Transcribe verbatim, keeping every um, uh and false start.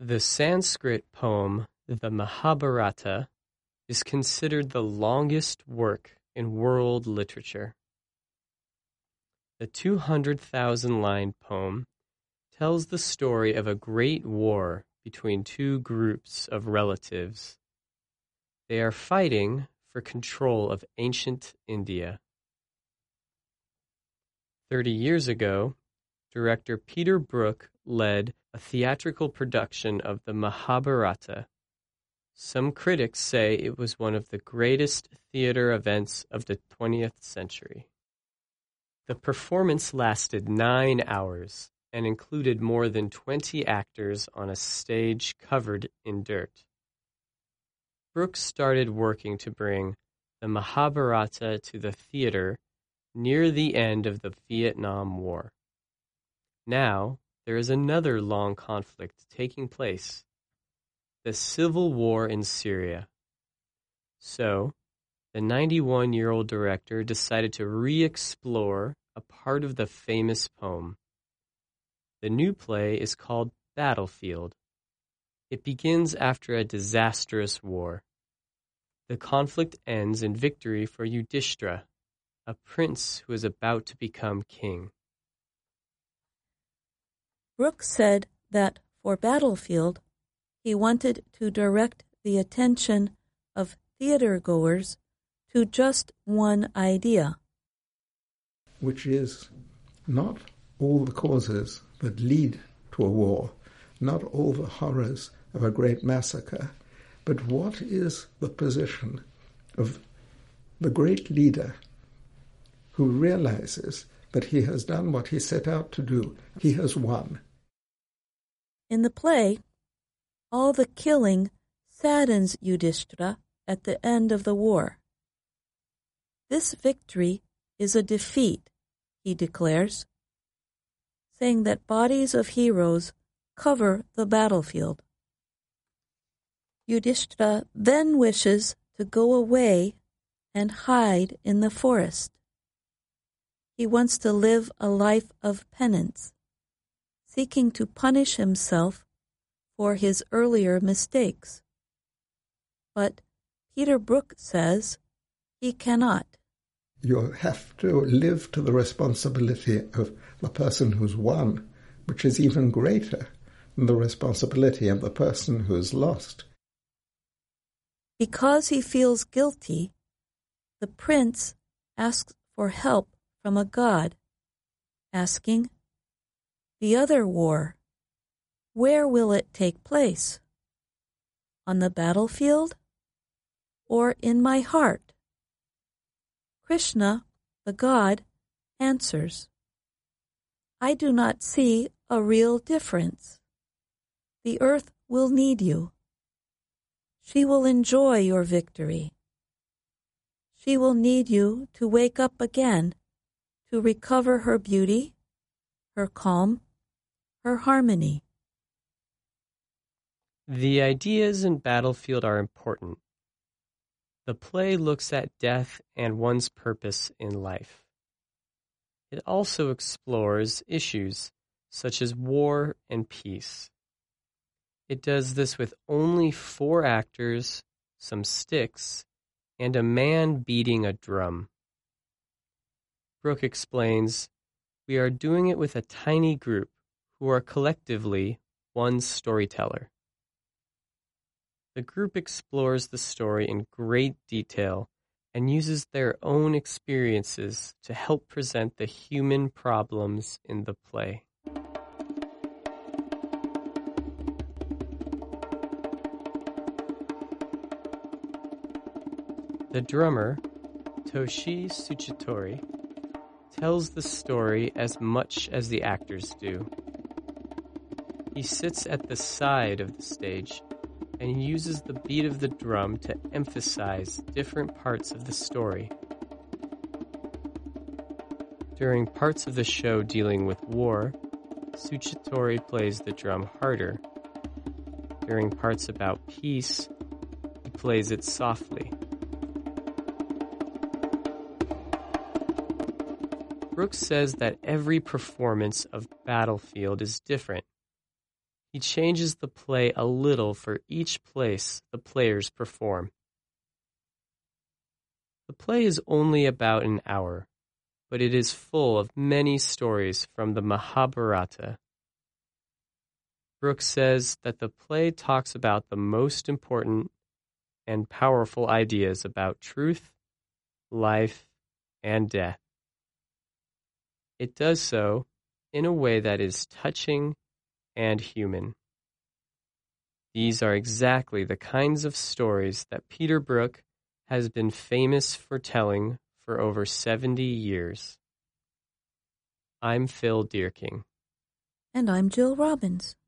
The Sanskrit poem, the Mahabharata, is considered the longest work in world literature. The two hundred thousand line poem tells the story of a great war between two groups of relatives. They are fighting for control of ancient India. Thirty years ago, director Peter Brook led a theatrical production of the Mahabharata. Some critics say it was one of the greatest theater events of the twentieth century. The performance lasted nine hours and included more than twenty actors on a stage covered in dirt. Brooks started working to bring the Mahabharata to the theater near the end of the Vietnam War. Now, there is another long conflict taking place, the civil war in Syria. So, the ninety-one-year-old director decided to re-explore a part of the famous poem. The new play is called Battlefield. It begins after a disastrous war. The conflict ends in victory for Yudhishthira, a prince who is about to become king. Brooks said that for Battlefield, he wanted to direct the attention of theatergoers to just one idea, which is not all the causes that lead to a war, not all the horrors of a great massacre, but what is the position of the great leader who realizes that he has done what he set out to do. He has won. In the play, all the killing saddens Yudhishthira at the end of the war. This victory is a defeat, he declares, saying that bodies of heroes cover the battlefield. Yudhishthira then wishes to go away and hide in the forest. He wants to live a life of penance, seeking to punish himself for his earlier mistakes. But Peter Brook says he cannot. You have to live to the responsibility of the person who's won, which is even greater than the responsibility of the person who's lost. Because he feels guilty, the prince asks for help from a god, asking, "The other war, where will it take place? On the battlefield or in my heart?" Krishna, the god, answers, "I do not see a real difference. The earth will need you. She will enjoy your victory. She will need you to wake up again, to recover her beauty, her calm, her harmony." The ideas in Battlefield are important. The play looks at death and one's purpose in life. It also explores issues such as war and peace. It does this with only four actors, some sticks, and a man beating a drum. Brook explains, "We are doing it with a tiny group who are collectively one storyteller." The group explores the story in great detail and uses their own experiences to help present the human problems in the play. The drummer, Toshi Tsuchitori, tells the story as much as the actors do. He sits at the side of the stage and uses the beat of the drum to emphasize different parts of the story. During parts of the show dealing with war, Tsuchitori plays the drum harder. During parts about peace, he plays it softly. Brooks says that every performance of Battlefield is different. He changes the play a little for each place the players perform. The play is only about an hour, but it is full of many stories from the Mahabharata. Brooks says that the play talks about the most important and powerful ideas about truth, life, and death. It does so in a way that is touching and human. These are exactly the kinds of stories that Peter Brook has been famous for telling for over seventy years. I'm Phil Deerking. And I'm Jill Robbins.